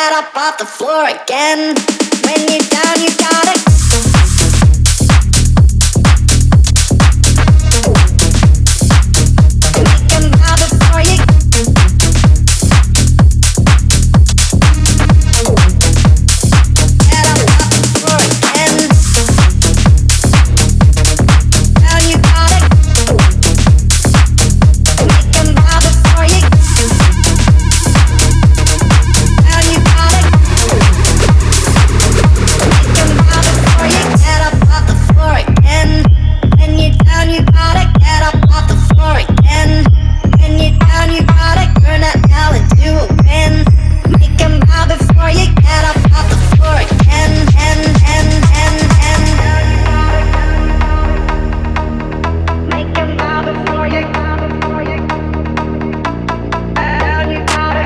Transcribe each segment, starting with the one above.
get up off the floor again. When you're down, you gotta make 'em bow before you. Get up off the floor again. Down you gotta make 'em bow before you. Down you gotta make 'em bow before you. Get up off the floor again. When you're down, you gotta get up off the floor again. When you're down, you gotta turn that L into a win. Make 'em bow before you get up off the floor again. Make 'em bow before you. Down you gotta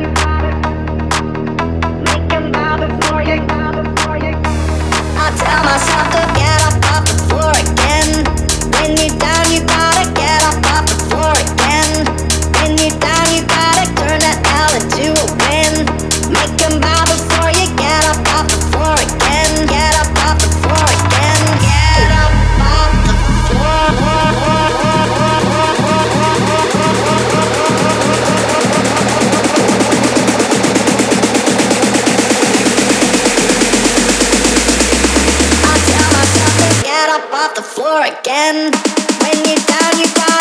make 'em bow before you. I tell myself to get up off the floor again. When you're down, you gotta get up off the floor again. When you're down, you gotta turn that L into a win. Make 'em bow before you get up off the floor again. Get up off the floor again. Get up off the floor. I tell myself to get up off the floor again. When you're down, you gotta